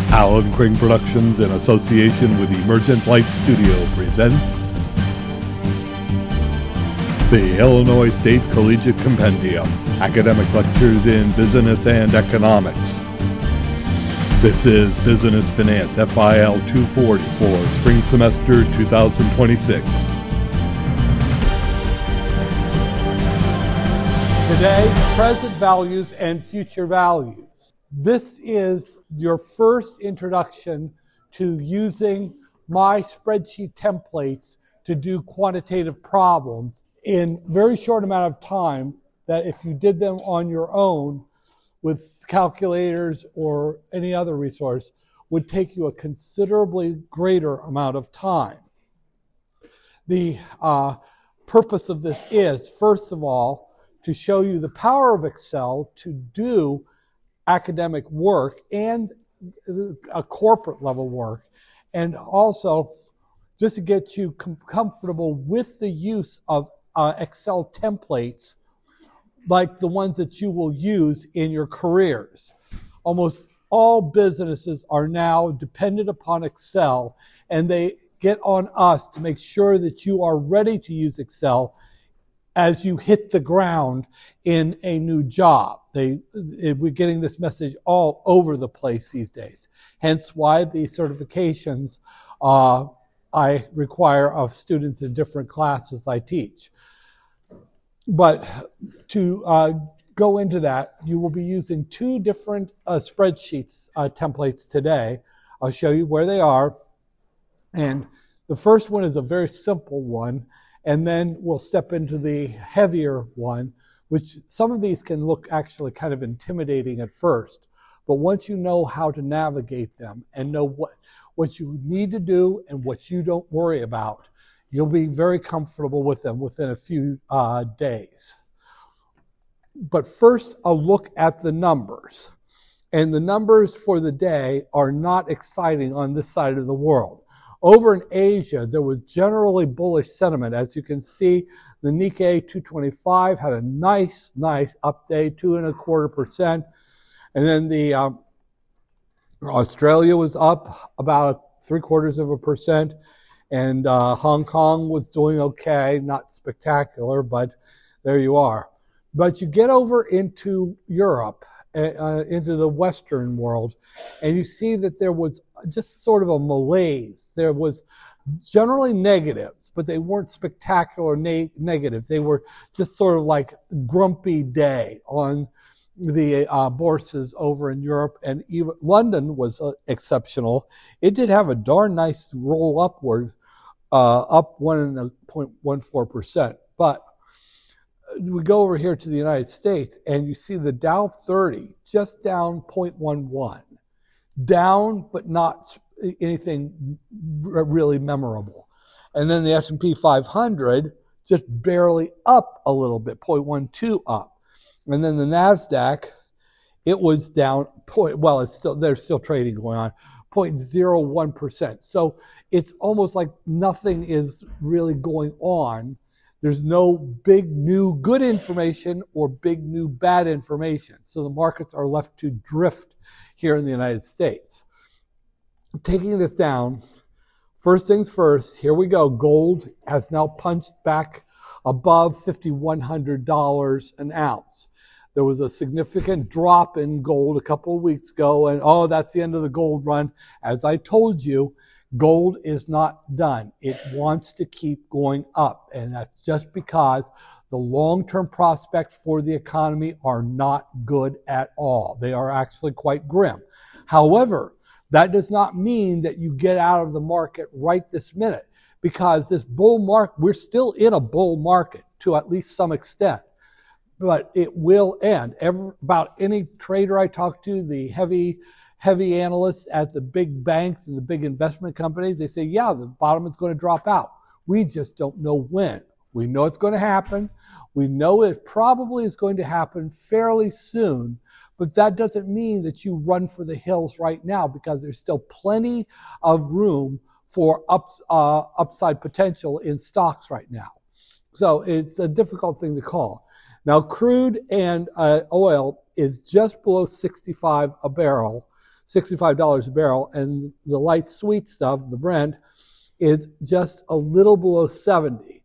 Alan Crane Productions, in association with Emergent Light Studio, presents the Illinois State Collegiate Compendium, Academic Lectures in Business and Economics. This is Business Finance FIL 240 for spring semester 2026. Today, present values and future values. This is your first introduction to using my spreadsheet templates to do quantitative problems in a very short amount of time that if you did them on your own with calculators or any other resource would take you a considerably greater amount of time. The purpose of this is, first of all, to show you the power of Excel to do academic work and a corporate level work, and also just to get you comfortable with the use of Excel templates like the ones that you will use in your careers. Almost all businesses are now dependent upon Excel, and they get on us to make sure that you are ready to use Excel as you hit the ground in a new job. We're getting this message all over the place these days. Hence why the certifications I require of students in different classes I teach. But to go into that, you will be using two different spreadsheets templates today. I'll show you where they are. And the first one is a very simple one. And then we'll step into the heavier one, which some of these can look actually kind of intimidating at first. But once you know how to navigate them and know what you need to do and what you don't worry about, you'll be very comfortable with them within a few days. But first, I'll look at the numbers. And the numbers for the day are not exciting on this side of the world. Over in Asia, there was generally bullish sentiment. As you can see, the Nikkei 225 had a nice up day, 2.25%. And then the Australia was up about 0.75%. And Hong Kong was doing okay, not spectacular, but there you are. But you get over into Europe, into the Western world, and you see that there was just sort of a malaise. There was generally negatives, but they weren't spectacular negatives. They were just sort of like grumpy day on the bourses over in Europe, and even London was exceptional. It did have a darn nice roll upward, up 1.14%. But we go over here to the United States, and you see the Dow 30 just down 0.11. Down, but not anything really memorable. And then the S&P 500 just barely up a little bit, 0.12 up. And then the NASDAQ, it was down, there's still trading going on, 0.01%. So it's almost like nothing is really going on. There's no big new good information or big new bad information. So the markets are left to drift here in the United States. Taking this down, first things first, here we go. Gold has now punched back above $5,100 an ounce. There was a significant drop in gold a couple of weeks ago, and that's the end of the gold run. As I told you, gold is not done. It wants to keep going up, and that's just because the long-term prospects for the economy are not good at all. They are actually quite grim. However, that does not mean that you get out of the market right this minute, because this bull market, we're still in a bull market to at least some extent, but it will end. About any trader I talk to, the heavy analysts at the big banks and the big investment companies, they say, yeah, the bottom is going to drop out. We just don't know when. We know it's going to happen. We know it probably is going to happen fairly soon, but that doesn't mean that you run for the hills right now, because there's still plenty of room for upside potential in stocks right now. So it's a difficult thing to call. Now, crude and oil is just below 65 a barrel. $65 a barrel, and the light sweet stuff, the Brent, is just a little below 70.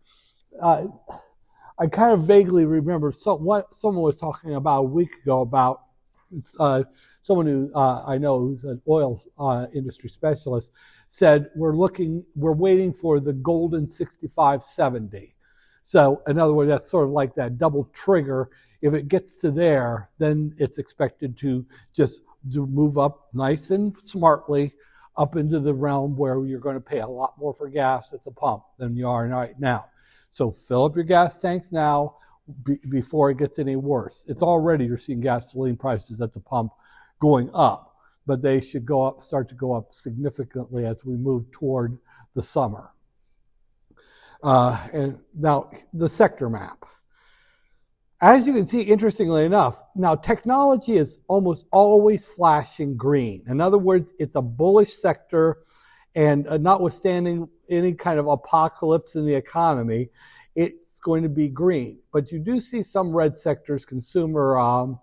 I kind of vaguely remember someone was talking about a week ago about someone who I know who's an oil industry specialist said we're waiting for the golden 65.70. So in other words, that's sort of like that double trigger. If it gets to there, then it's expected to just move up nice and smartly up into the realm where you're going to pay a lot more for gas at the pump than you are right now. So fill up your gas tanks now before it gets any worse. It's already, you're seeing gasoline prices at the pump going up, but they should start to go up significantly as we move toward the summer. And now the sector map. As you can see, interestingly enough, now technology is almost always flashing green. In other words, it's a bullish sector, and notwithstanding any kind of apocalypse in the economy, it's going to be green. But you do see some red sectors, consumer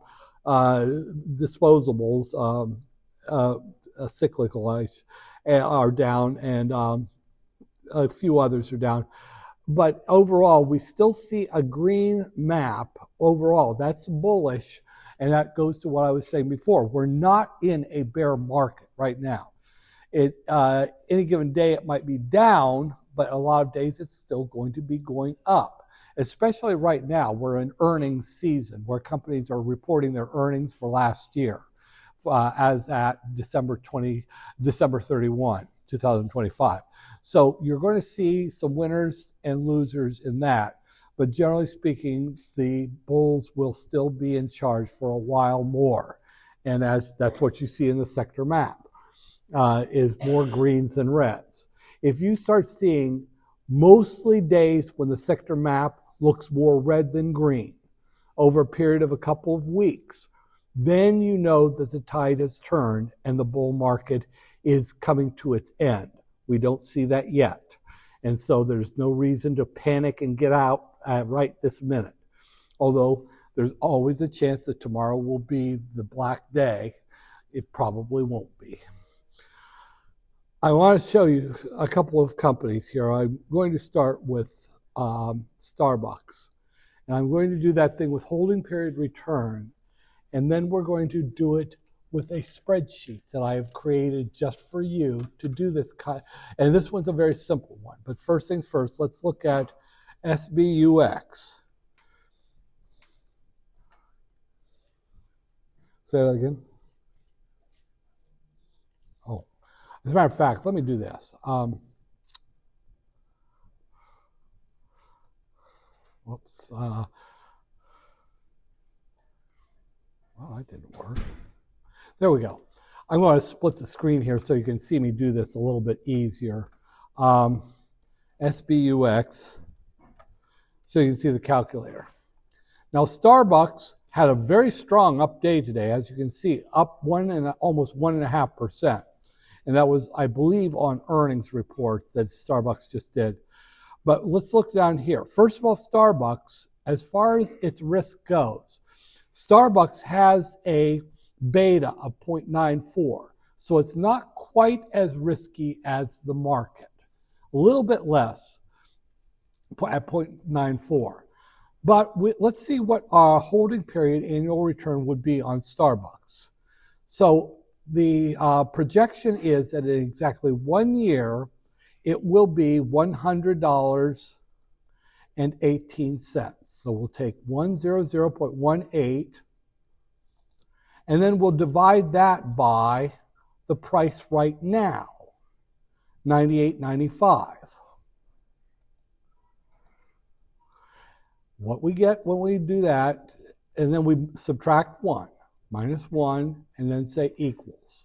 disposables, cyclical are down, and a few others are down. But overall, we still see a green map overall. That's bullish, and that goes to what I was saying before. We're not in a bear market right now. Any given day, it might be down, but a lot of days it's still going to be going up. Especially right now, we're in earnings season where companies are reporting their earnings for last year as at December 31, 2025. So you're going to see some winners and losers in that. But generally speaking, the bulls will still be in charge for a while more. And that's what you see in the sector map, is more greens than reds. If you start seeing mostly days when the sector map looks more red than green over a period of a couple of weeks, then you know that the tide has turned and the bull market is coming to its end. We don't see that yet. And so there's no reason to panic and get out right this minute. Although there's always a chance that tomorrow will be the black day. It probably won't be. I want to show you a couple of companies here. I'm going to start with Starbucks. And I'm going to do that thing with holding period return. And then we're going to do it with a spreadsheet that I have created just for you to do this. And this one's a very simple one. But first things first, let's look at SBUX. Say that again. Oh, as a matter of fact, let me do this. Whoops. Well, that didn't work. There we go. I'm going to split the screen here so you can see me do this a little bit easier. SBUX, so you can see the calculator. Now, Starbucks had a very strong up day today, as you can see, up almost 1.5%. And that was, I believe, on earnings report that Starbucks just did. But let's look down here. First of all, Starbucks, as far as its risk goes, Starbucks has a beta of 0.94. So it's not quite as risky as the market. A little bit less at 0.94. But let's see what our holding period annual return would be on Starbucks. So the projection is that in exactly 1 year, it will be $100.18. So we'll take 100.18, and then we'll divide that by the price right now, $98.95. What we get when we do that, and then we subtract 1, minus 1, and then say equals.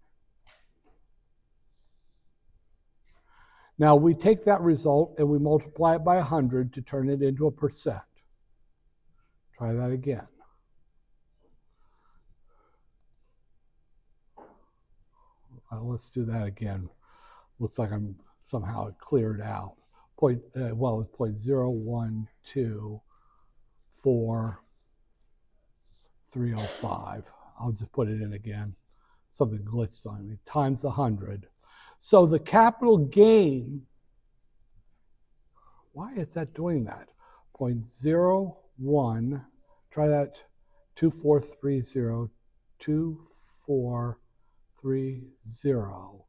Now we take that result and we multiply it by 100 to turn it into a percent. Try that again. Let's do that again. Looks like I'm somehow cleared out. It's 0.0124,305. I'll just put it in again. something glitched on me, times 100. So the capital gain, why is that doing that? 0.01, try that, 2430, 2430.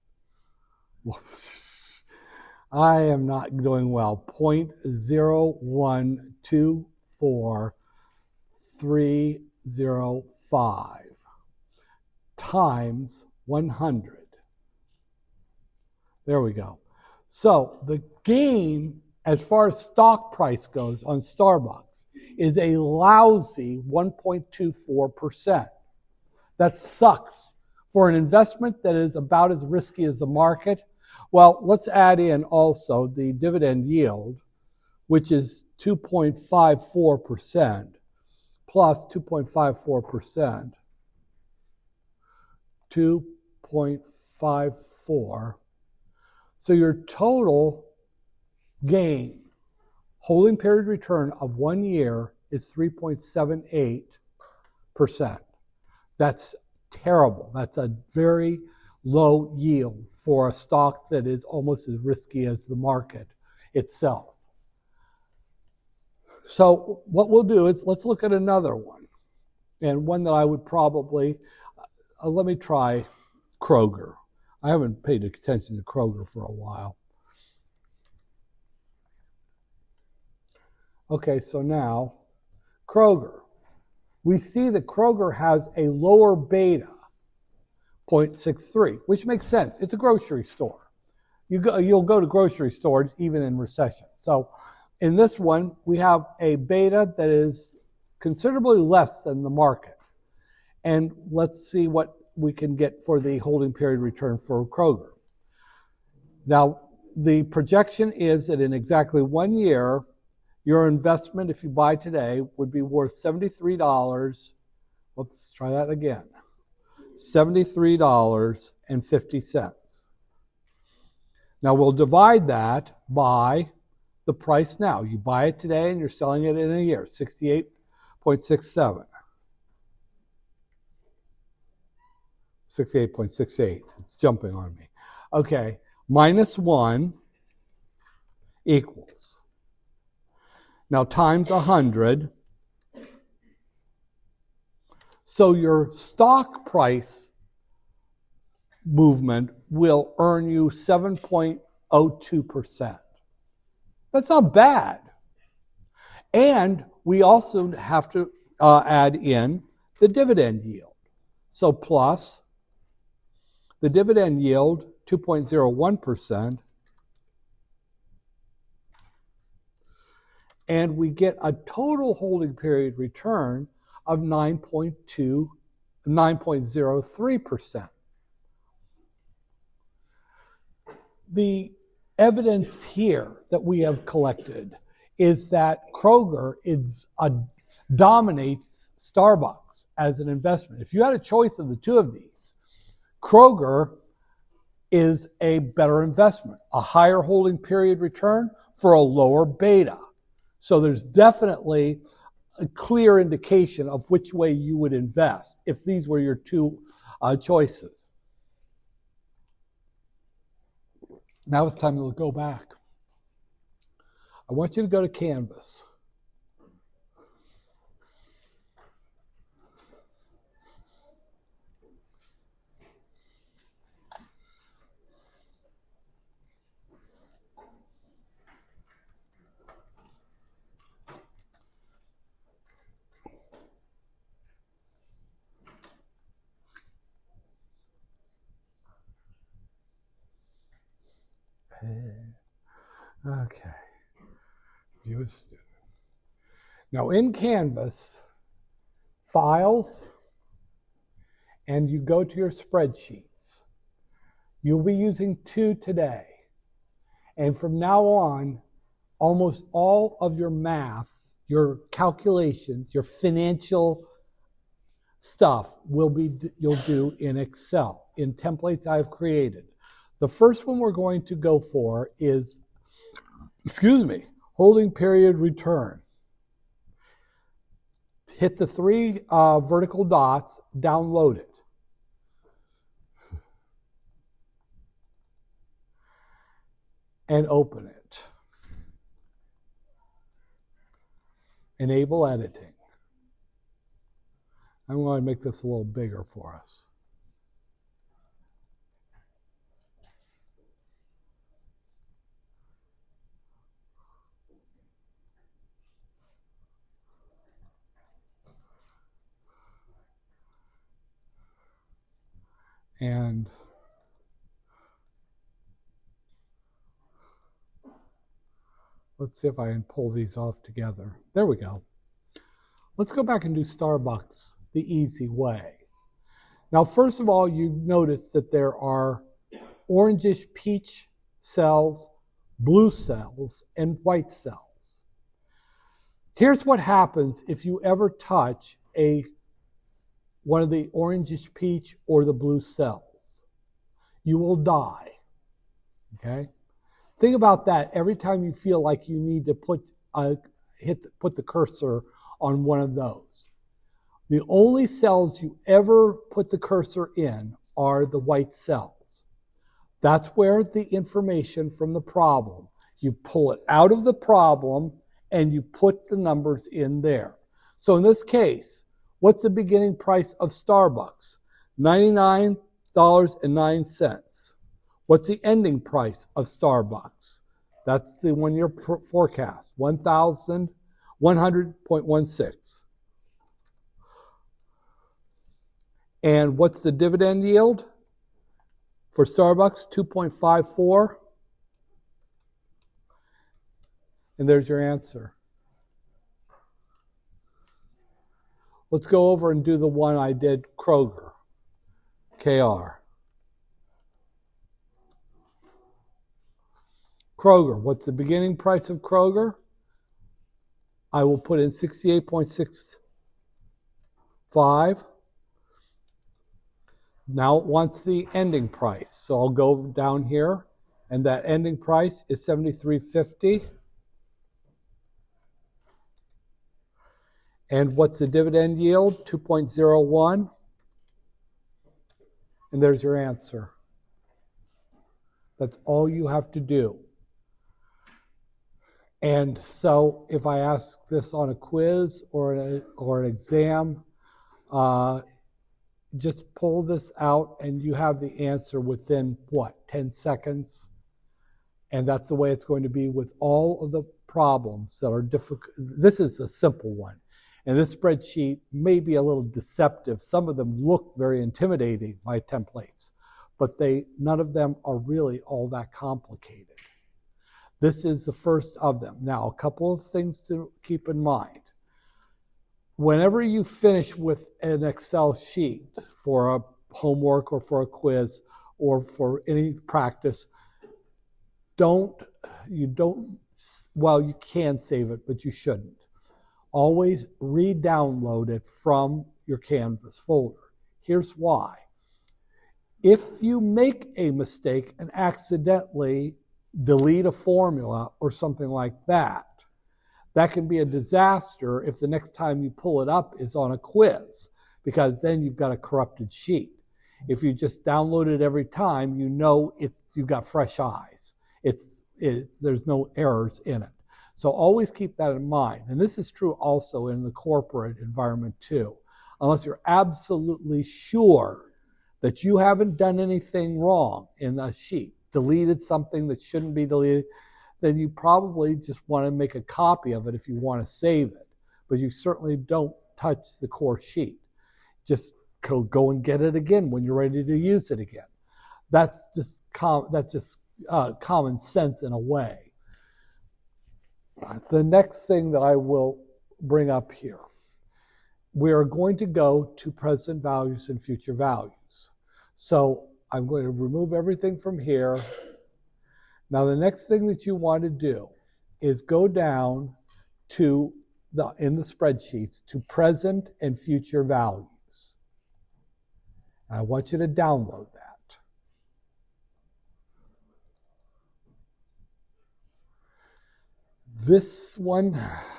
Whoops. I am not doing well. 0.0124305 times 100. There we go. So the gain, as far as stock price goes on Starbucks, is a lousy 1.24%. That sucks for an investment that is about as risky as the market. Well, let's add in also the dividend yield, which is 2.54% plus 2.54%, 2.54. So your total gain, holding period return of 1 year is 3.78%. That's terrible. That's a very low yield for a stock that is almost as risky as the market itself. So what we'll do is let's look at another one, and one that I would probably, let me try Kroger. I haven't paid attention to Kroger for a while. Okay, so now Kroger. We see that Kroger has a lower beta, 0.63, which makes sense. It's a grocery store. You'll go to grocery stores even in recession. So in this one, we have a beta that is considerably less than the market. And let's see what we can get for the holding period return for Kroger. Now, the projection is that in exactly 1 year, your investment, if you buy today, would be worth $73. Let's try that again. $73.50. Now we'll divide that by the price now. You buy it today and you're selling it in a year, 68.67. 68.68. It's jumping on me. Okay, minus 1 equals. Now times 100. So your stock price movement will earn you 7.02%. That's not bad. And we also have to add in the dividend yield. So plus the dividend yield, 2.01%, and we get a total holding period return of 9.03%. The evidence here that we have collected is that Kroger dominates Starbucks as an investment. If you had a choice of the two of these, Kroger is a better investment, a higher holding period return for a lower beta. So there's definitely a clear indication of which way you would invest if these were your two choices. Now it's time to go back. I want you to go to Canvas. Okay. View as student. Now in Canvas, Files, and you go to your spreadsheets. You'll be using 2 today. And from now on, almost all of your math, your calculations, your financial stuff you'll do in Excel, in templates I've created. The first one we're going to go for is, holding period return. Hit the 3 vertical dots, download it. and open it. Enable editing. I'm going to make this a little bigger for us. And let's see if I can pull these off together. There we go. Let's go back and do Starbucks the easy way. Now, first of all, you notice that there are orangish peach cells, blue cells, and white cells. Here's what happens if you ever touch one of the orangish peach or the blue cells. You will die. Okay? Think about that every time you feel like you need to put the cursor on one of those. The only cells you ever put the cursor in are the white cells. That's where the information from the problem, you pull it out of the problem and you put the numbers in there. So in this case, what's the beginning price of Starbucks? $99.09. What's the ending price of Starbucks? That's the 1 year forecast, 1,100.16. And what's the dividend yield for Starbucks? 2.54. And there's your answer. Let's go over and do the one I did, Kroger, KR. Kroger, what's the beginning price of Kroger? I will put in 68.65. Now it wants the ending price. So I'll go down here, and that ending price is $73.50. And what's the dividend yield? 2.01. And there's your answer. That's all you have to do. And so if I ask this on a quiz or an exam, just pull this out and you have the answer within, 10 seconds? And that's the way it's going to be with all of the problems that are difficult. This is a simple one. And this spreadsheet may be a little deceptive. Some of them look very intimidating, my templates, but none of them are really all that complicated. This is the first of them. Now, a couple of things to keep in mind. Whenever you finish with an Excel sheet for a homework or for a quiz or for any practice, you can save it, but you shouldn't. Always re-download it from your Canvas folder. Here's why. If you make a mistake and accidentally delete a formula or something like that, that can be a disaster if the next time you pull it up is on a quiz, because then you've got a corrupted sheet. If you just download it every time, you've got fresh eyes. There's no errors in it. So always keep that in mind. And this is true also in the corporate environment too. Unless you're absolutely sure that you haven't done anything wrong in the sheet, deleted something that shouldn't be deleted, then you probably just want to make a copy of it if you want to save it. But you certainly don't touch the core sheet. Just go and get it again when you're ready to use it again. That's just common sense in a way. The next thing that I will bring up here, we are going to go to present values and future values. So I'm going to remove everything from here. Now the next thing that you want to do is go down to in the spreadsheets to present and future values. I want you to download that. This one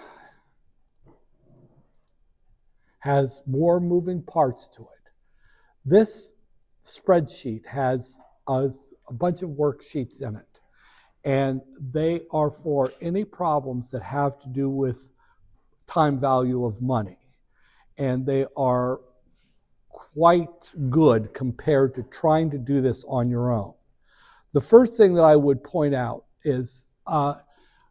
has more moving parts to it. This spreadsheet has a bunch of worksheets in it. And they are for any problems that have to do with time value of money. And they are quite good compared to trying to do this on your own. The first thing that I would point out is I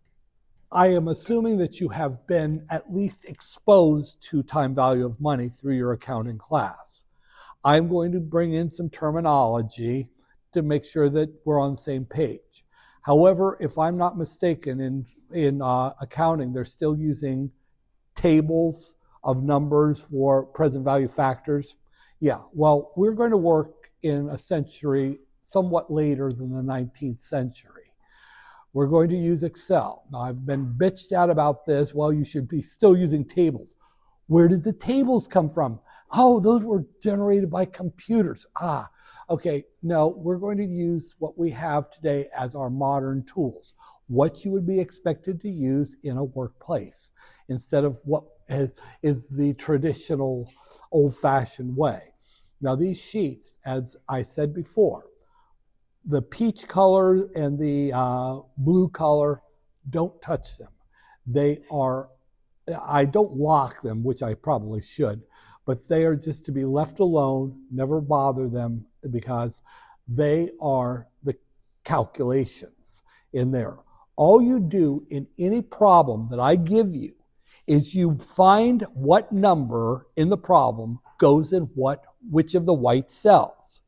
am assuming that you have been at least exposed to time value of money through your accounting class. I'm going to bring in some terminology to make sure that we're on the same page. However, if I'm not mistaken, in accounting, they're still using tables of numbers for present value factors. Yeah, well, we're going to work in a century somewhat later than the 19th century. We're going to use Excel. Now, I've been bitched out about this. Well, you should be still using tables. Where did the tables come from? Oh, those were generated by computers. Okay. No, we're going to use what we have today as our modern tools. What you would be expected to use in a workplace instead of what is the traditional old-fashioned way. Now, these sheets, as I said before, the peach color and the blue color, don't touch them. They are, I don't lock them, which I probably should, but they are just to be left alone, never bother them, because they are the calculations in there. All you do in any problem that I give you is you find what number in the problem goes in which of the white cells.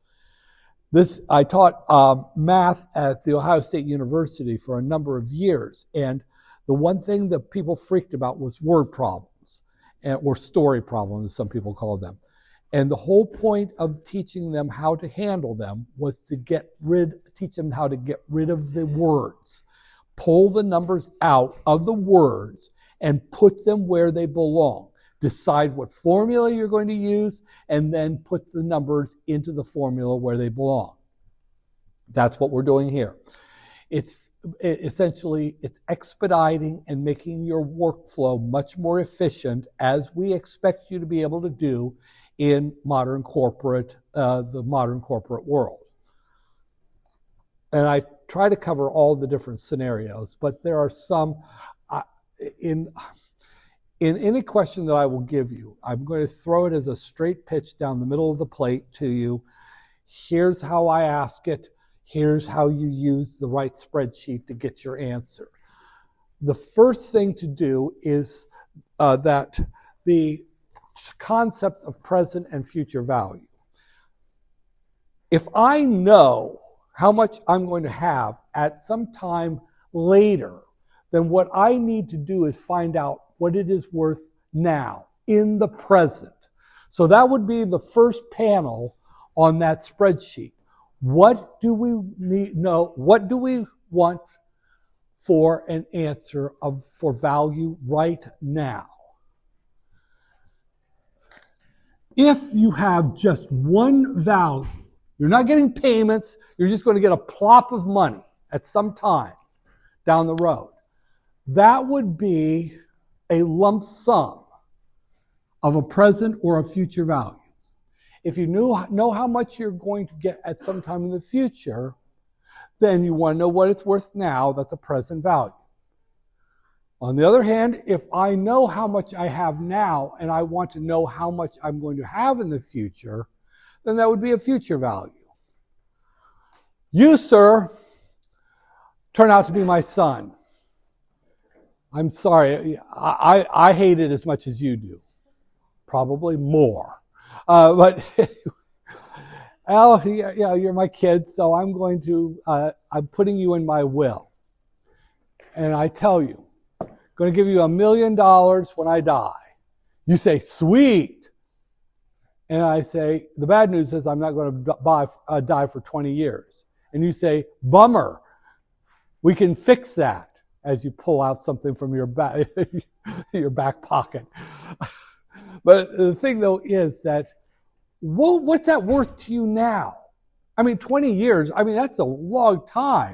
I taught math at the Ohio State University for a number of years, and the one thing that people freaked about was word problems, or story problems, as some people call them. And the whole point of teaching them how to handle them was to teach them how to get rid of the words. Pull the numbers out of the words and put them where they belong. Decide what formula you're going to use, and then put the numbers into the formula where they belong. That's what we're doing here. It's expediting and making your workflow much more efficient, as we expect you to be able to do in the modern corporate world. And I try to cover all the different scenarios, but there are some in any question that I will give you, I'm going to throw it as a straight pitch down the middle of the plate to you. Here's how I ask it. Here's how you use the right spreadsheet to get your answer. The first thing to do is that the concept of present and future value. If I know how much I'm going to have at some time later, then what I need to do is find out what it is worth now, in the present. So that would be the first panel on that spreadsheet. What do we know? What do we want for an answer for value right now? If you have just one value, you're not getting payments, you're just going to get a plop of money at some time down the road. That would be a lump sum of a present or a future value. If you know how much you're going to get at some time in the future, then you want to know what it's worth now. That's a present value. On the other hand, if I know how much I have now and I want to know how much I'm going to have in the future, then that would be a future value. You, sir, turn out to be my son. I'm sorry, I hate it as much as you do. Probably more. But Al, yeah, you're my kid, so I'm putting you in my will. And I tell you, I'm going to give you $1 million when I die. You say, sweet. And I say, the bad news is I'm not going to die for 20 years. And you say, bummer. We can fix that, as you pull out something from your back pocket. But the thing, though, is that, what's that worth to you now? I mean, 20 years, that's a long time.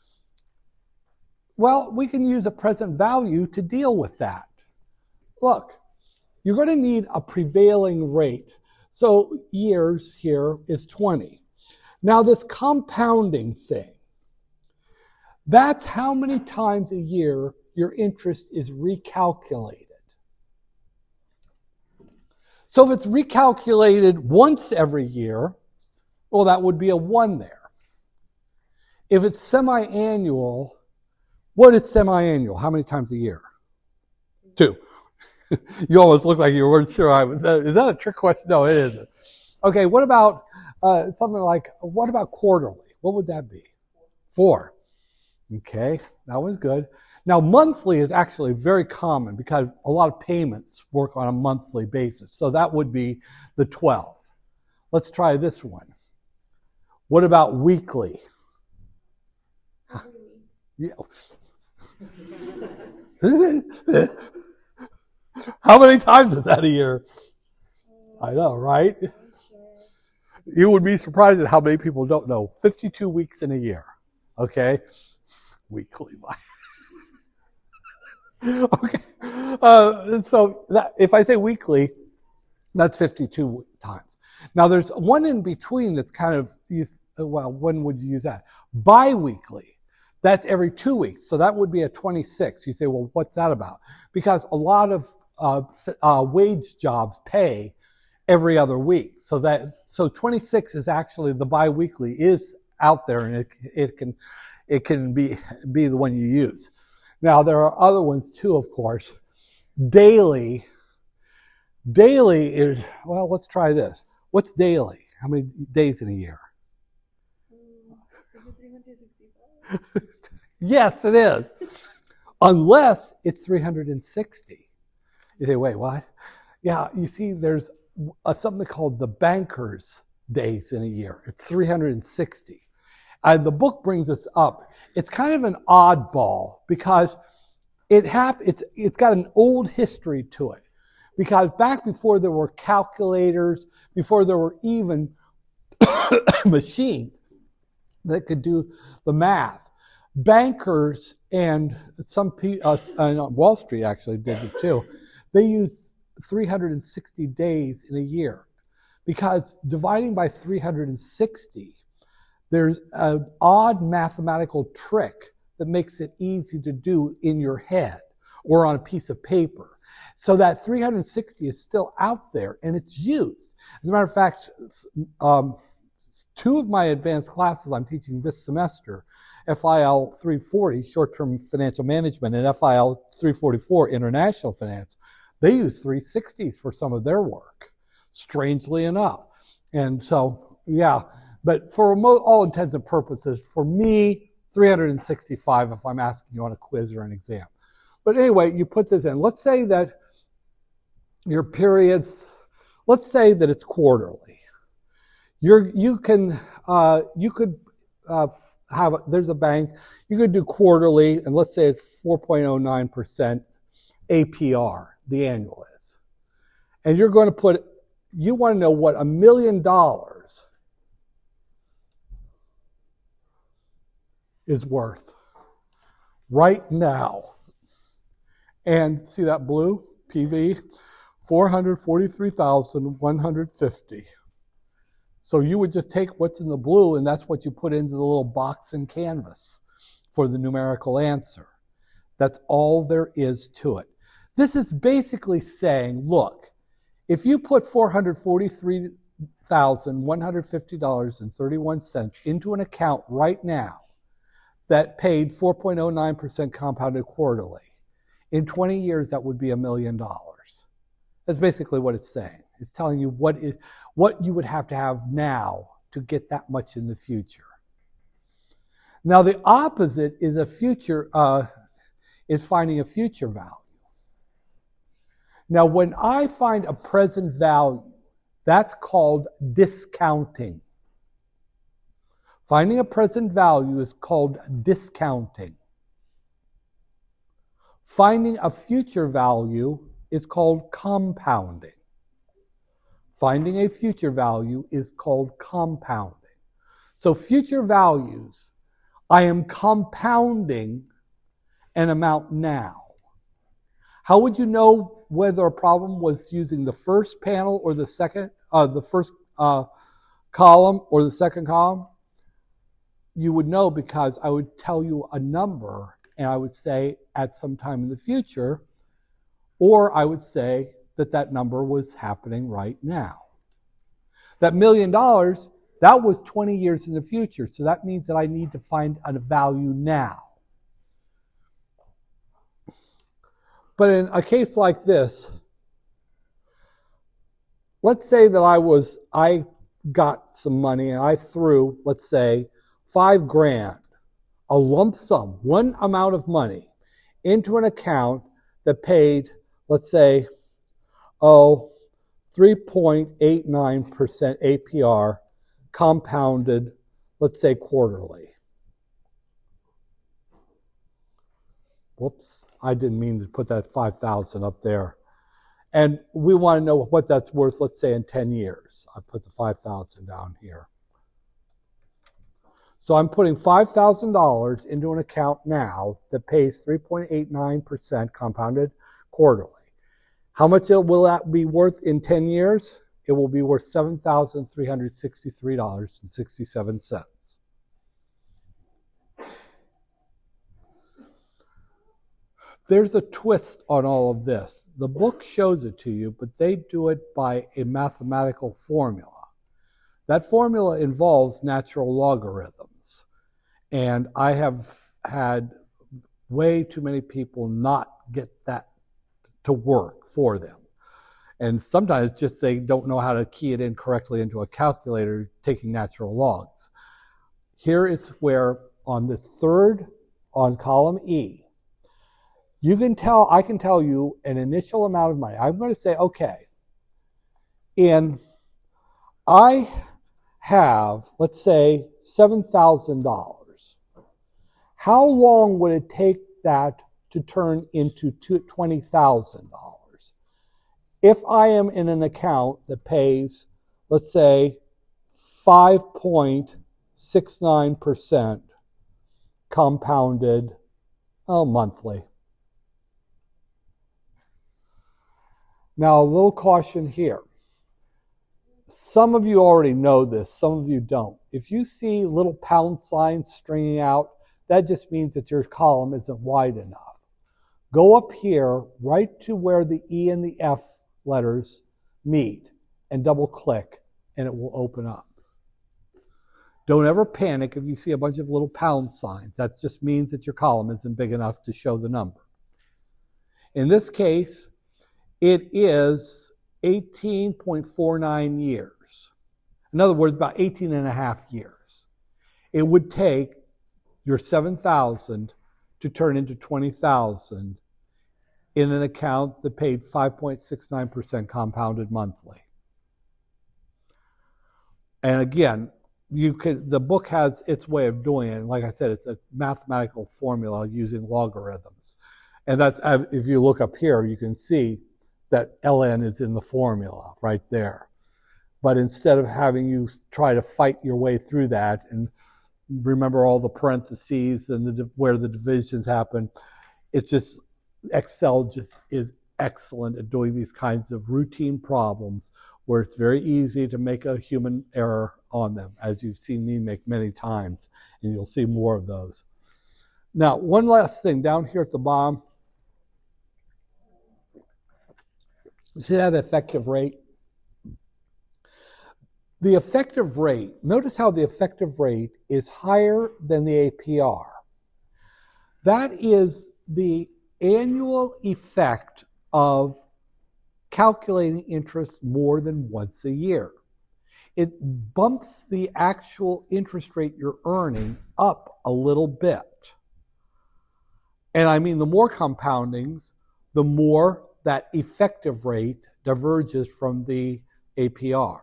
Well, we can use a present value to deal with that. Look, you're going to need a prevailing rate. So years here is 20. Now, this compounding thing, That's how many times a year your interest is recalculated. So if it's recalculated once every year, well, that would be a 1 there. If it's semi-annual, what is semi-annual? How many times a year? 2. You almost look like you weren't sure. Is that a trick question? No, it isn't. Okay, what about what about quarterly? What would that be? 4. Okay, that was good. Now, monthly is actually very common because a lot of payments work on a monthly basis. So that would be the 12. Let's try this one. What about weekly? Yeah. How many times is that a year? I know, right? You would be surprised at how many people don't know. 52 weeks in a year. Okay? Weekly. Okay. So if I say weekly, that's 52 times. Now there's one in between that's kind of, when would you use that? Bi-weekly. That's every 2 weeks. So that would be a 26. You say, well, what's that about? Because a lot of wage jobs pay every other week. So 26 is actually the bi-weekly is out there, and it can be the one you use. Now there are other ones too, of course. Daily is, well, let's try this. What's daily? How many days in a year? Is it 365? Yes, it is. Unless it's 360. You say, wait, what? Yeah, you see, there's something called the banker's days in a year. It's 360. The book brings us up. It's kind of an oddball because it's got an old history to it. Because back before there were calculators, before there were even machines that could do the math, bankers and some people, Wall Street actually did it too, they used 360 days in a year. Because dividing by 360, there's an odd mathematical trick that makes it easy to do in your head or on a piece of paper. So that 360 is still out there and it's used. As a matter of fact, 2 of my advanced classes I'm teaching this semester, FIL 340, Short-Term Financial Management, and FIL 344, International Finance, they use 360 for some of their work, strangely enough. And so, yeah, but for all intents and purposes, for me, 365 if I'm asking you on a quiz or an exam. But anyway, you put this in. Let's say that your periods, let's say that it's quarterly. You could there's a bank, you could do quarterly, and let's say it's 4.09% APR, the annual is. And you're going to you want to know what $1 million is worth right now. And see that blue PV? 443,150. So you would just take what's in the blue, and that's what you put into the little box and canvas for the numerical answer. That's all there is to it. This is basically saying, look, if you put $443,150.31 into an account right now that paid 4.09% compounded quarterly, in 20 years that would be $1 million. That's basically what it's saying. It's telling you what you would have to have now to get that much in the future. Now the opposite is is finding a future value. Now when I find a present value, that's called discounting. Finding a present value is called discounting. Finding a future value is called compounding. Finding a future value is called compounding. So future values, I am compounding an amount now. How would you know whether a problem was using the first panel or the second, the first column or the second column? you would know because I would tell you a number and I would say at some time in the future, or I would say that that number was happening right now. That $1 million, that was 20 years in the future. So that means that I need to find a value now. But in a case like this, let's say that I got some money and I threw, let's say, $5,000, a lump sum, one amount of money, into an account that paid, let's say, 3.89% APR compounded, let's say, quarterly. Whoops, I didn't mean to put that 5,000 up there. And we want to know what that's worth, let's say, in 10 years. I put the 5,000 down here. So I'm putting $5,000 into an account now that pays 3.89% compounded quarterly. How much will that be worth in 10 years? It will be worth $7,363.67. There's a twist on all of this. The book shows it to you, but they do it by a mathematical formula. That formula involves natural logarithms. And I have had way too many people not get that to work for them. And sometimes just they don't know how to key it in correctly into a calculator taking natural logs. Here is where on this third, on column E, I can tell you an initial amount of money. I'm going to say, okay, I have, let's say, $7,000. How long would it take that to turn into $20,000? If I am in an account that pays, let's say, 5.69% compounded monthly. Now, a little caution here. Some of you already know this, some of you don't. If you see little pound signs stringing out, that just means that your column isn't wide enough. Go up here, right to where the E and the F letters meet, and double click, and it will open up. Don't ever panic if you see a bunch of little pound signs. That just means that your column isn't big enough to show the number. In this case, it is 18.49 years. In other words, about 18 and a half years. It would take your 7,000 to turn into 20,000 in an account that paid 5.69% compounded monthly. And again, the book has its way of doing it. And like I said, it's a mathematical formula using logarithms. And that's, if you look up here, you can see that ln is in the formula right there. But instead of having you try to fight your way through that and remember all the parentheses and where the divisions happen, it's just, Excel just is excellent at doing these kinds of routine problems where it's very easy to make a human error on them, as you've seen me make many times, and you'll see more of those. Now, one last thing down here at the bottom. See that effective rate? The effective rate, notice how the effective rate is higher than the APR. That is the annual effect of calculating interest more than once a year. It bumps the actual interest rate you're earning up a little bit. And I mean, the more compoundings, the more that effective rate diverges from the APR.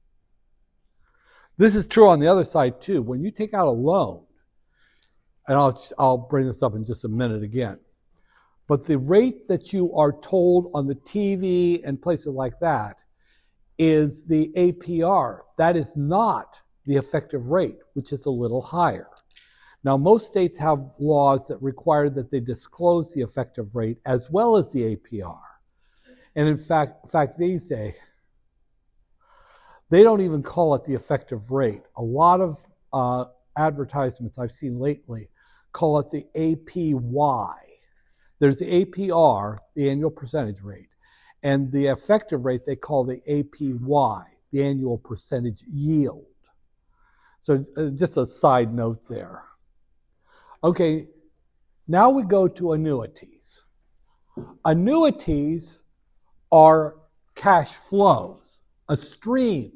This is true on the other side too. When you take out a loan, and I'll bring this up in just a minute again, but the rate that you are told on the TV and places like that is the APR. That is not the effective rate, which is a little higher. Now, most states have laws that require that they disclose the effective rate as well as the APR. And in fact these days, they don't even call it the effective rate. A lot of advertisements I've seen lately call it the APY. There's the APR, the annual percentage rate, and the effective rate they call the APY, the annual percentage yield. So just a side note there. Okay, now we go to annuities. Annuities are cash flows, a stream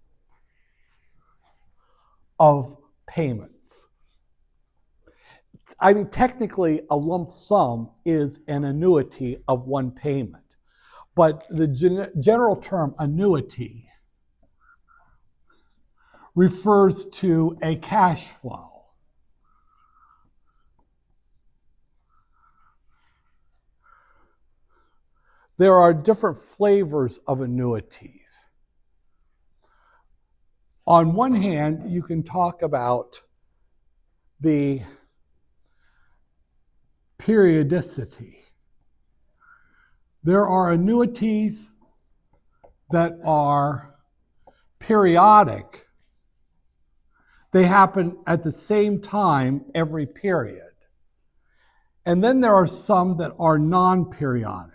of payments. I mean, technically, a lump sum is an annuity of one payment. But the general term annuity refers to a cash flow. There are different flavors of annuities. On one hand, you can talk about the periodicity. There are annuities that are periodic. They happen at the same time every period. And then there are some that are non-periodic.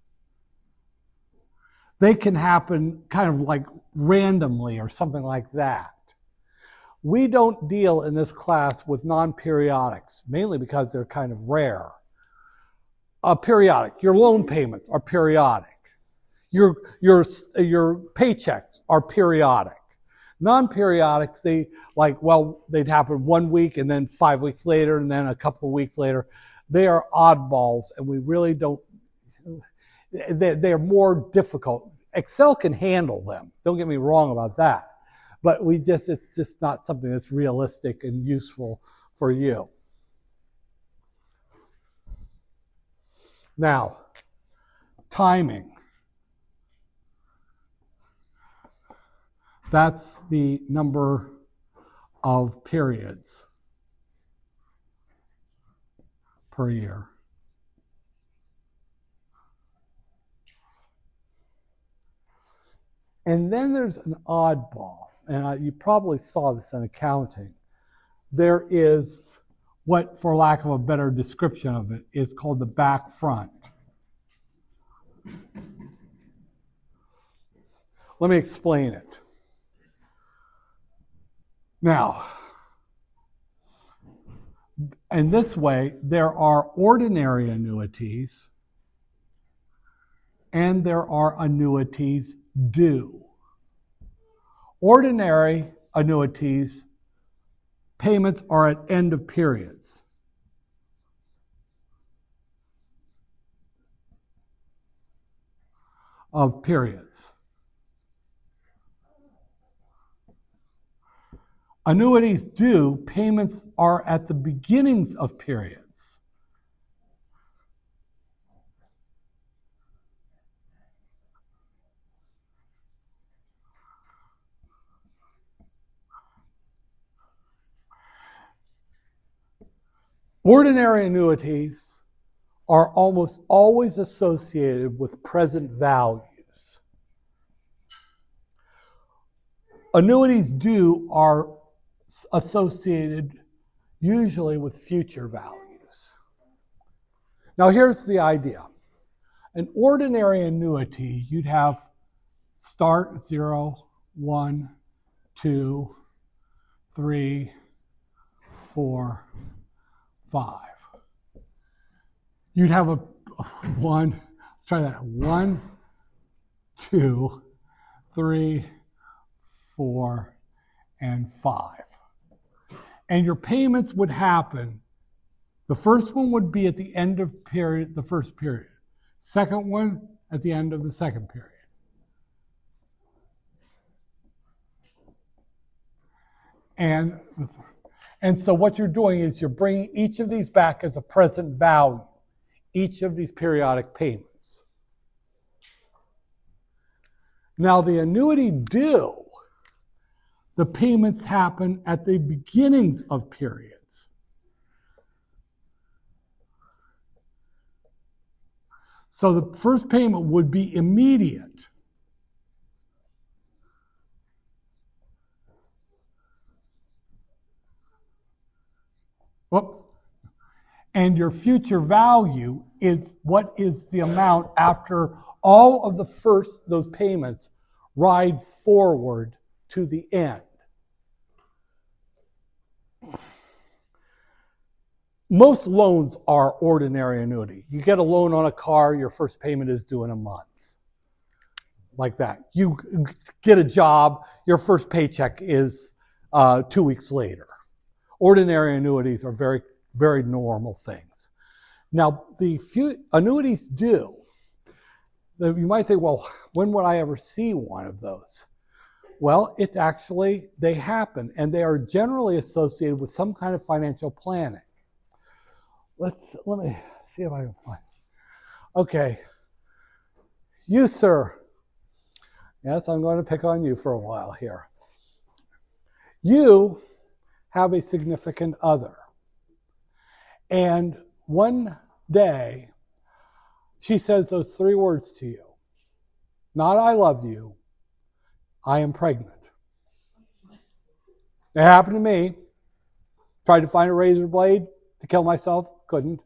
They can happen kind of like randomly or something like that. We don't deal in this class with non-periodics, mainly because they're kind of rare. Periodic, your loan payments are periodic. Your paychecks are periodic. Non-periodics, they'd happen 1 week and then 5 weeks later and then a couple of weeks later. They are oddballs, and we really don't. They're more difficult. Excel can handle them. Don't get me wrong about that. But it's just not something that's realistic and useful for you. Now, timing. That's the number of periods per year. And then there's an oddball, and you probably saw this in accounting. There is what, for lack of a better description of it, is called the back front. Let me explain it. Now, in this way, there are ordinary annuities and there are annuities due. Ordinary annuities, payments are at end of periods. Of periods. Annuities due, payments are at the beginnings of periods. Ordinary annuities are almost always associated with present values. Annuities due are associated usually with future values. Now here's the idea. An ordinary annuity, you'd have start 0, 1, 2, 3, 4, 5. You'd have a 1, let's try that. 1, 2, 3, 4, and 5. And your payments would happen. The first one would be at the end of the first period. Second one at the end of the second period. And so what you're doing is you're bringing each of these back as a present value, each of these periodic payments. Now the annuity due, the payments happen at the beginnings of periods. So the first payment would be immediate. Whoops. And your future value is what is the amount after all of those payments ride forward to the end. Most loans are ordinary annuity. You get a loan on a car, your first payment is due in a month. Like that. You get a job, your first paycheck is 2 weeks later. Ordinary annuities are very, very normal things. Now, the few annuities do. You might say, well, when would I ever see one of those? Well, they happen, and they are generally associated with some kind of financial planning. Let me see if I can find. Okay. You, sir. Yes, I'm going to pick on you for a while here. You have a significant other. And one day, she says those 3 words to you. Not I love you, I am pregnant. It happened to me. Tried to find a razor blade to kill myself, couldn't.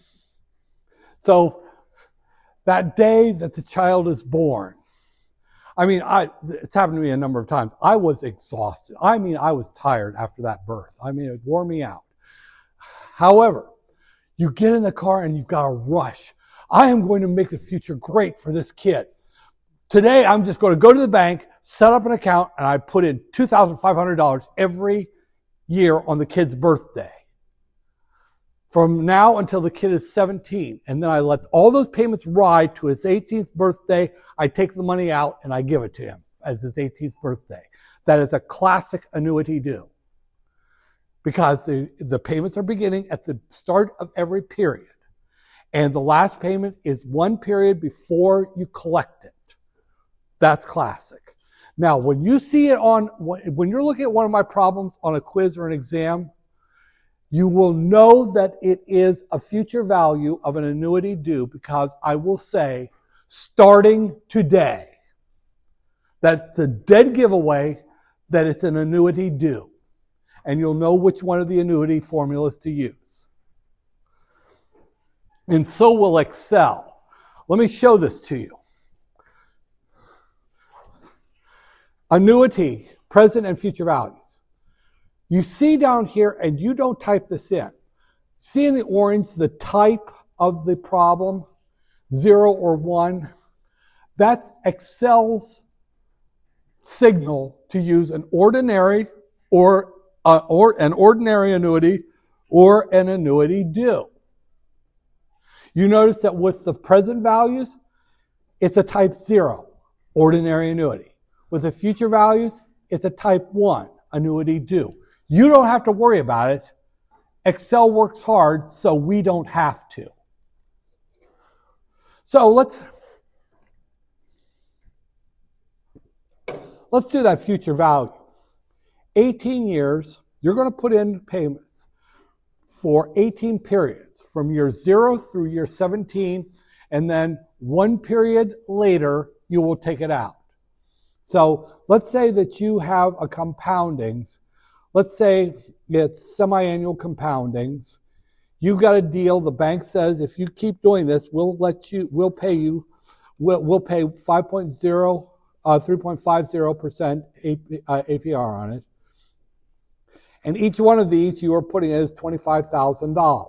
So that day that the child is born, it's happened to me a number of times. I was exhausted. I was tired after that birth. It wore me out. However, you get in the car and you've got to rush. I am going to make the future great for this kid. Today, I'm just going to go to the bank, set up an account, and I put in $2,500 every year on the kid's birthday. From now until the kid is 17. And then I let all those payments ride to his 18th birthday. I take the money out and I give it to him as his 18th birthday. That is a classic annuity do. Because the payments are beginning at the start of every period. And the last payment is one period before you collect it. That's classic. Now, when you see it when you're looking at one of my problems on a quiz or an exam, you will know that it is a future value of an annuity due because I will say, starting today, that's a dead giveaway that it's an annuity due. And you'll know which one of the annuity formulas to use. And so will Excel. Let me show this to you. Annuity, present and future values. You see down here, and you don't type this in. See in the orange the type of the problem, 0 or 1. That's Excel's signal to use an ordinary or an ordinary annuity or an annuity due. You notice that with the present values, it's a type 0, ordinary annuity. With the future values, it's a type 1, annuity due. You don't have to worry about it. Excel works hard, so we don't have to. So let's do that future value. 18 years, you're going to put in payments for 18 periods, from year 0 through year 17, and then one period later, you will take it out. So let's say that you have a compoundings. Let's say it's semi-annual compoundings. You've got a deal. The bank says if you keep doing this, we'll pay 3.50% APR on it. And each one of these you are putting in is $25,000.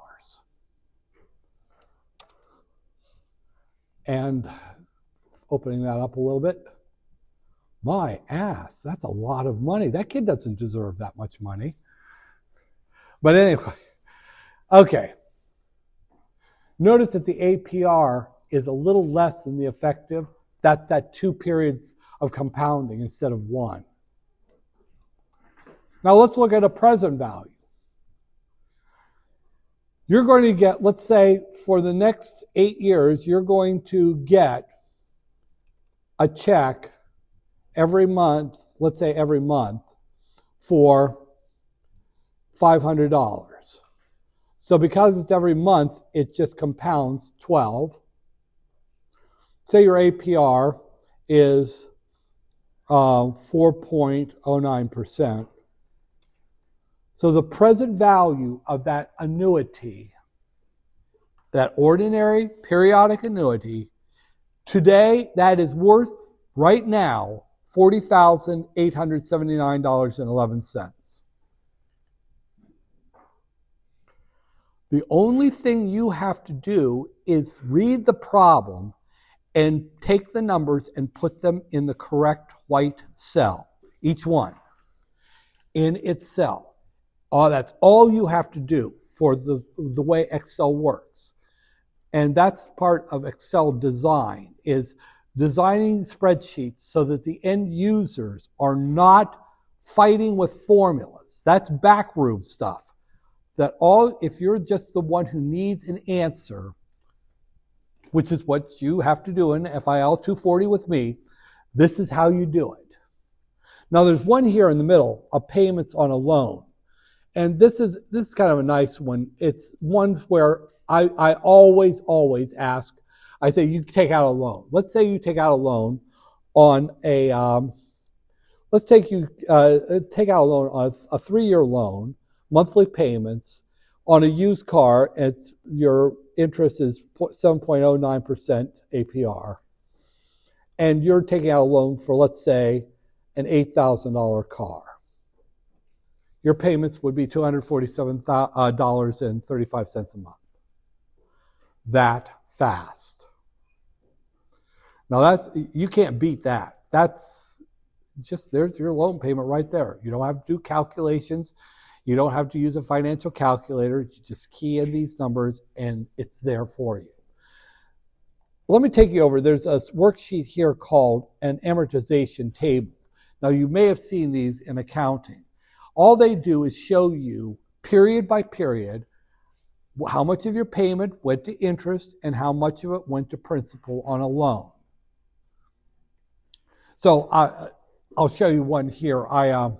And opening that up a little bit. My ass, that's a lot of money. That kid doesn't deserve that much money. But anyway, okay. Notice that the APR is a little less than the effective. That's at 2 periods of compounding instead of 1. Now let's look at a present value. You're going to get, let's say, for the next 8 years, you're going to get a check every month, let's say every month, for $500. So because it's every month, it just compounds 12. Say your APR is 4.09%. So the present value of that annuity, that ordinary periodic annuity, today that is worth right now $40,879.11. The only thing you have to do is read the problem and take the numbers and put them in the correct white cell, each one, in its cell. That's all you have to do for the way Excel works. And that's part of Excel design, is designing spreadsheets so that the end users are not fighting with formulas. That's backroom stuff. If you're just the one who needs an answer, which is what you have to do in FIL 240 with me, this is how you do it. Now there's one here in the middle, a payments on a loan. And this is kind of a nice one. It's one where I always ask, I say, you take out a loan. Let's say you take out a loan on take out a loan on a 3-year loan, monthly payments on a used car. Your interest is 7.09% APR. And you're taking out a loan for, let's say, an $8,000 car. Your payments would be $247.35 a month. That fast. Now you can't beat that. That's just, there's your loan payment right there. You don't have to do calculations. You don't have to use a financial calculator. You just key in these numbers and it's there for you. Let me take you over. There's a worksheet here called an amortization table. Now you may have seen these in accounting. All they do is show you period by period how much of your payment went to interest and how much of it went to principal on a loan. So I'll show you one here. I've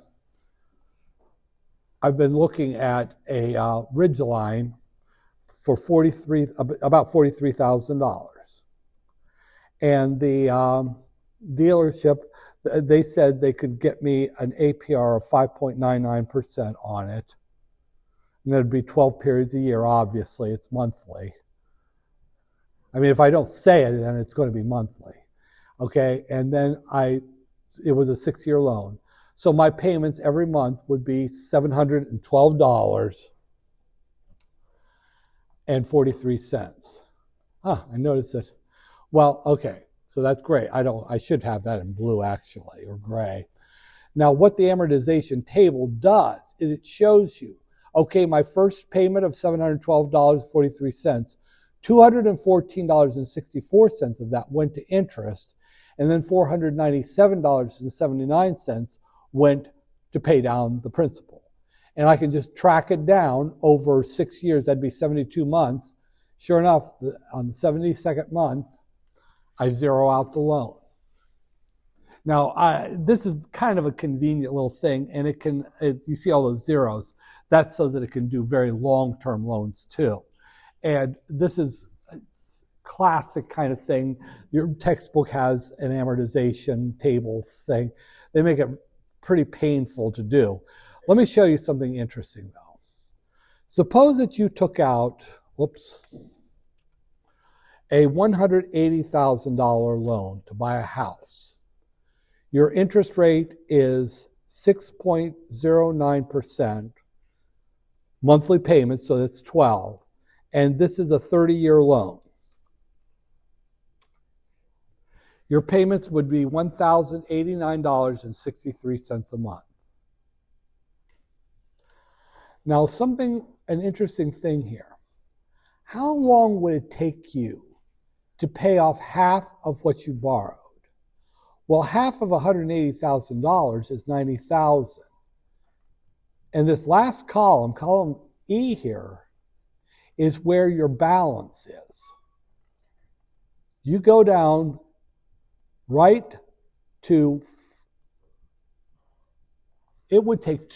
been looking at a Ridgeline for about $43,000. And the dealership, they said they could get me an APR of 5.99% on it. And there'd be 12 periods a year, obviously. It's monthly. I mean, if I don't say it, then it's going to be monthly. Okay, and then it was a 6-year loan. So my payments every month would be $712.43. I noticed it. Well, okay, so that's great. I should have that in blue actually, or gray. Now what the amortization table does is it shows you, okay, my first payment of $712.43, $214.64 of that went to interest, and then $497.79 went to pay down the principal. And I can just track it down over 6 years. That'd be 72 months. Sure enough, on the 72nd month, I zero out the loan. Now, this is kind of a convenient little thing, and you see all those zeros. That's so that it can do very long-term loans too. And this is a classic kind of thing. Your textbook has an amortization table thing. They make it pretty painful to do. Let me show you something interesting though. Suppose that you took out, a $180,000 loan to buy a house. Your interest rate is 6.09%, monthly payments, so that's 12, and this is a 30-year loan. Your payments would be $1,089.63 a month. Now, an interesting thing here. How long would it take you to pay off half of what you borrowed? Well, half of $180,000 is $90,000. And this last column, column E here, is where your balance is. You go down right to, it would take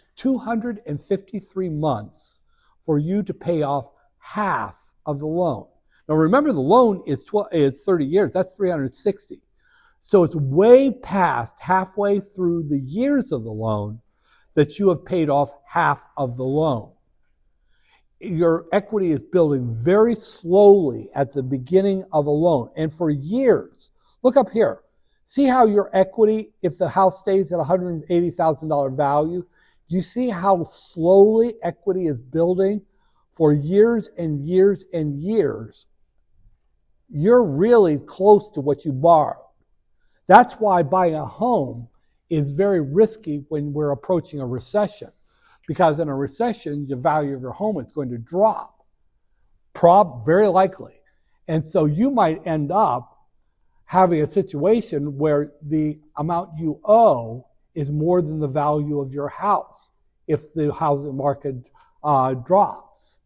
253 months for you to pay off half of the loan. Now remember, the loan is 30 years. That's 360. So it's way past halfway through the years of the loan that you have paid off half of the loan. Your equity is building very slowly at the beginning of a loan. And for years, look up here. See how your equity, if the house stays at $180,000 value, you see how slowly equity is building for years and years and years. You're really close to what you borrowed. That's why buying a home is very risky when we're approaching a recession. Because in a recession, the value of your home is going to drop. Very likely. And so you might end up having a situation where the amount you owe is more than the value of your house if the housing market drops.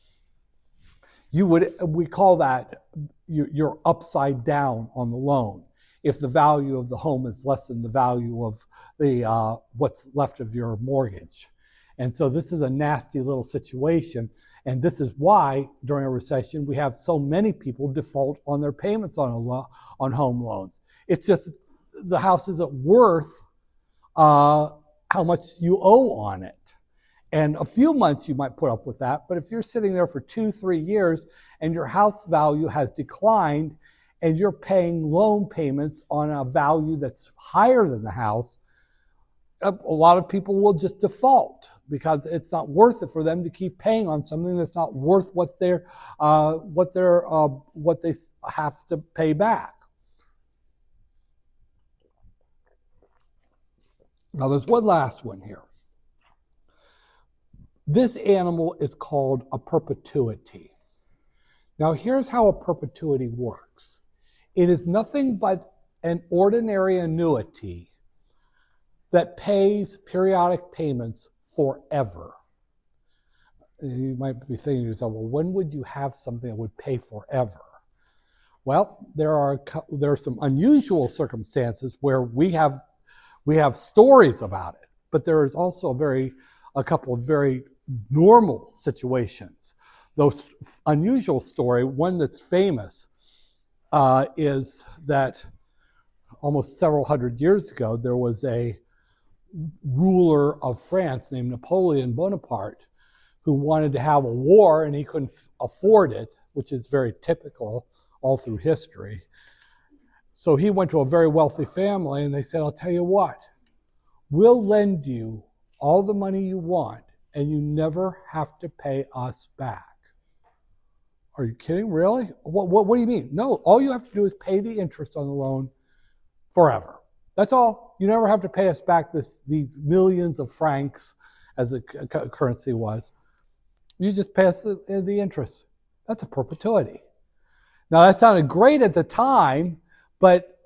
We call that you're upside down on the loan if the value of the home is less than the value of the what's left of your mortgage. And so this is a nasty little situation. And this is why during a recession, we have so many people default on their payments on home loans. It's just the house isn't worth how much you owe on it. And a few months you might put up with that. But if you're sitting there for 2-3 years and your house value has declined and you're paying loan payments on a value that's higher than the house, a lot of people will just default because it's not worth it for them to keep paying on something that's not worth what they have to pay back. Now there's one last one here. This animal is called a perpetuity. Now here's how a perpetuity works. It is nothing but an ordinary annuity that pays periodic payments forever. You might be thinking to yourself, well, when would you have something that would pay forever? Well, there are some unusual circumstances where we have stories about it, but there is also a couple of very normal situations. Those unusual story, one that's famous, is that almost several hundred years ago, there was a ruler of France named Napoleon Bonaparte who wanted to have a war and he couldn't afford it, which is very typical all through history. So he went to a very wealthy family and they said, I'll tell you what, we'll lend you all the money you want and you never have to pay us back. Are you kidding? Really? What do you mean? No, all you have to do is pay the interest on the loan forever. That's all. You never have to pay us back these millions of francs, as the currency was. You just pay us the interest. That's a perpetuity. Now, that sounded great at the time, but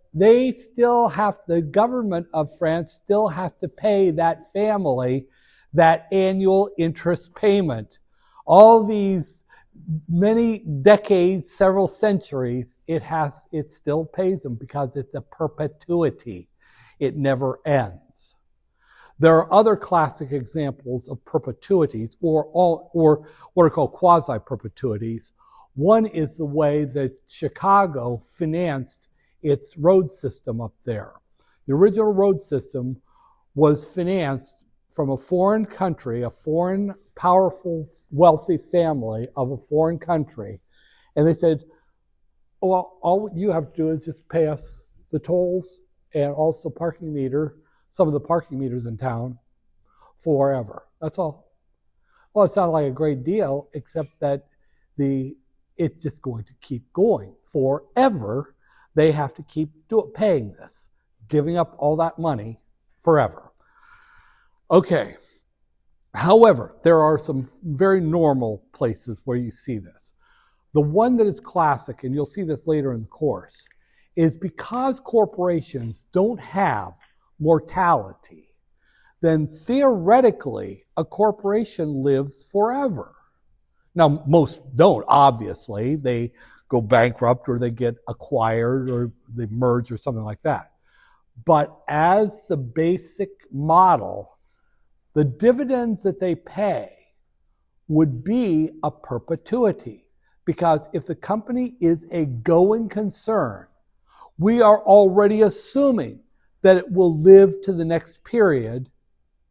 the government of France still has to pay that family that annual interest payment. All these many decades, several centuries, it still pays them because it's a perpetuity. It never ends. There are other classic examples of perpetuities or what are called quasi-perpetuities. One is the way that Chicago financed its road system up there. The original road system was financed from a foreign country, a foreign, powerful, wealthy family of a foreign country. And they said, well, all you have to do is just pay us the tolls and also some of the parking meters in town forever. That's all. Well, it sounded like a great deal, except that it's just going to keep going forever. They have to keep paying this, giving up all that money forever. Okay. However, there are some very normal places where you see this. The one that is classic, and you'll see this later in the course, is because corporations don't have mortality, then theoretically a corporation lives forever. Now, most don't, obviously. They go bankrupt or they get acquired or they merge or something like that. But as the basic model, the dividends that they pay would be a perpetuity. Because if the company is a going concern, we are already assuming that it will live to the next period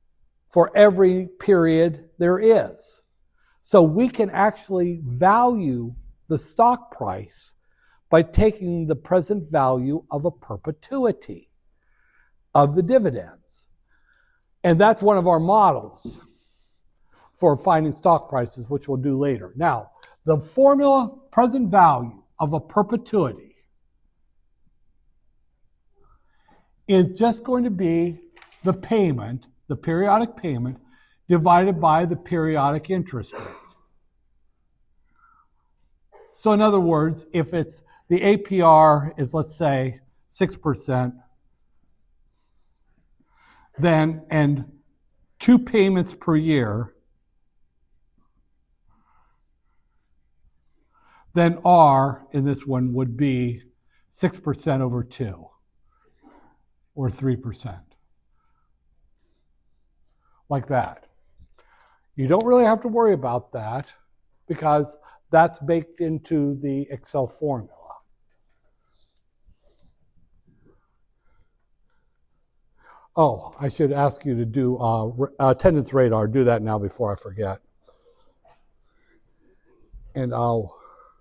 for every period there is. So we can actually value the stock price by taking the present value of a perpetuity of the dividends. And that's one of our models for finding stock prices, which we'll do later. Now, the formula present value of a perpetuity is just going to be the payment, the periodic payment, divided by the periodic interest rate. So in other words, if it's the APR is, let's say, 6%, then, and 2 payments per year, then R in this one would be 6% over 2, or 3%. Like that. You don't really have to worry about that because that's baked into the Excel formula. Oh, I should ask you to do attendance radar. Do that now before I forget. And I'll...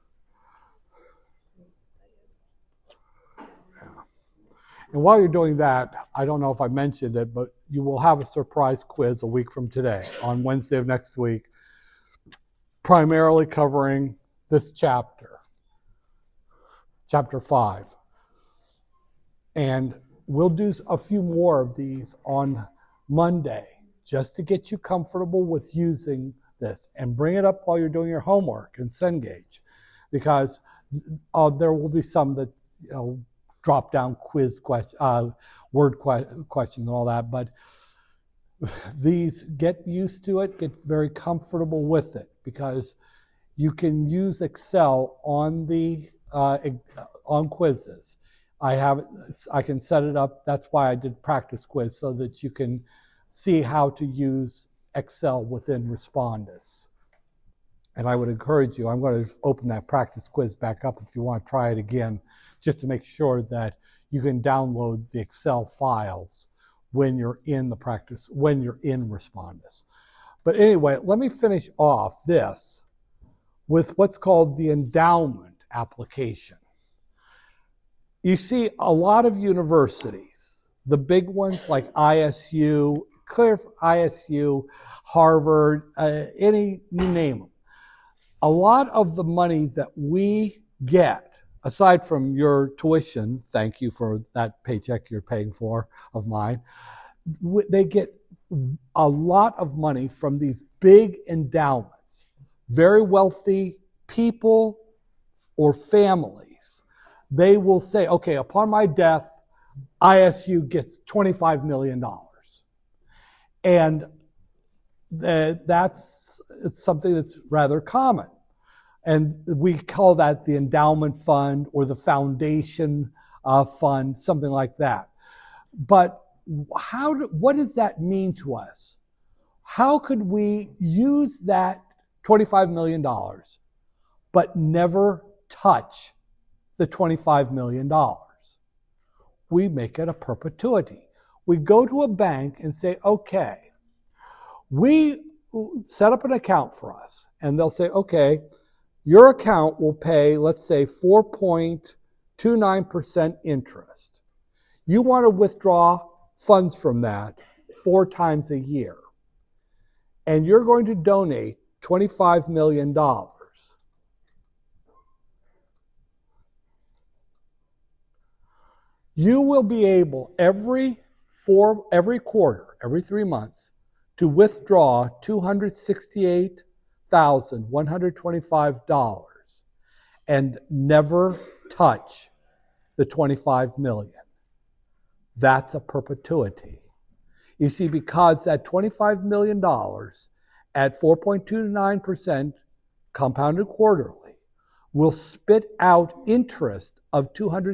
And while you're doing that, I don't know if I mentioned it, but you will have a surprise quiz a week from today, on Wednesday of next week, primarily covering this chapter, chapter 5. And we'll do a few more of these on Monday, just to get you comfortable with using this, and bring it up while you're doing your homework in Cengage, because there will be some that, drop down quiz question, word questions and all that, but these, get used to it, get very comfortable with it, because you can use Excel on the on quizzes. I can set it up. That's why I did practice quiz, so that you can see how to use Excel within Respondus. And I would encourage you, I'm going to open that practice quiz back up if you want to try it again, just to make sure that you can download the Excel files when you're in the practice, when you're in Respondus. But anyway, let me finish off this with what's called the endowment application. You see a lot of universities, the big ones like ISU, ISU, Harvard, you name them. A lot of the money that we get, aside from your tuition, thank you for that paycheck you're paying for of mine, they get a lot of money from these big endowments. Very wealthy people or families, they will say, okay, upon my death, ISU gets $25 million. And that's something that's rather common. And we call that the endowment fund or the foundation fund, something like that. But what does that mean to us? How could we use that $25 million but never touch the $25 million? We make it a perpetuity. We go to a bank and say, okay, we set up an account for us. And they'll say, okay, your account will pay, let's say, 4.29% interest. You want to withdraw funds from that 4 times a year. And you're going to donate $25 million. You will be able every quarter, every 3 months, to withdraw $268,125 and never touch the $25 million. That's a perpetuity. You see, because that $25 million at 4.29% compounded quarterly will spit out interest of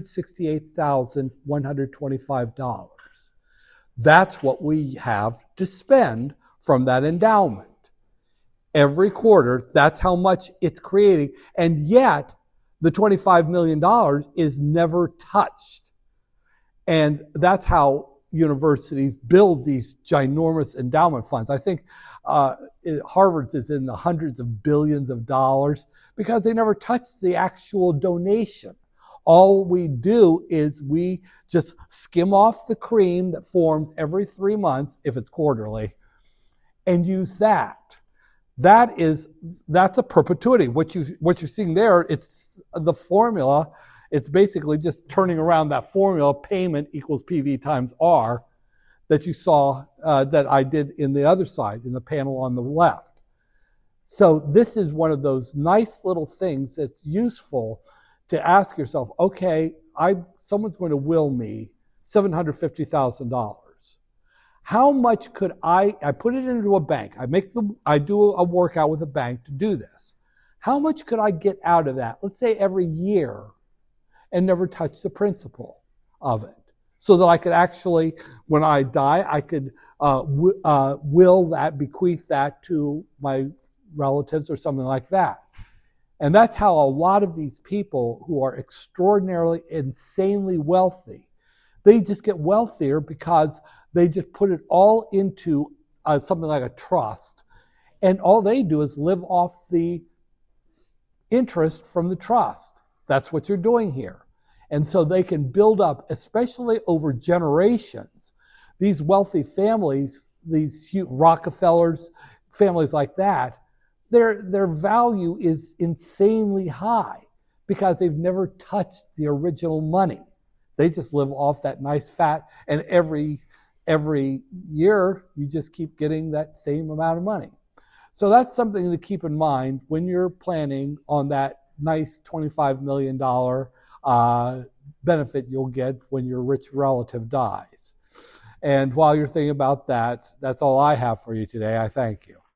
$268,125. That's what we have to spend from that endowment. Every quarter, that's how much it's creating. And yet, the $25 million is never touched. And that's how universities build these ginormous endowment funds. I think Harvard's is in the hundreds of billions of dollars because they never touch the actual donation. All we do is we just skim off the cream that forms every 3 months, if it's quarterly, and use that. That's a perpetuity. What you're seeing there, it's the formula. It's basically just turning around that formula, payment equals PV times R, that you saw that I did in the other side, in the panel on the left. So this is one of those nice little things that's useful to ask yourself, okay, someone's going to will me $750,000. How much could I put it into a bank. I do a workout with a bank to do this. How much could I get out of that? Let's say every year, and never touch the principal of it. So that I could actually, when I die, I could will that, bequeath that to my relatives or something like that. And that's how a lot of these people who are extraordinarily, insanely wealthy, they just get wealthier because they just put it all into something like a trust. And all they do is live off the interest from the trust. That's what you're doing here. And so they can build up, especially over generations, these wealthy families, these Rockefellers, families like that, their value is insanely high because they've never touched the original money. They just live off that nice fat, and every year you just keep getting that same amount of money. So that's something to keep in mind when you're planning on that nice $25 million benefit you'll get when your rich relative dies. And while you're thinking about that, that's all I have for you today. I thank you.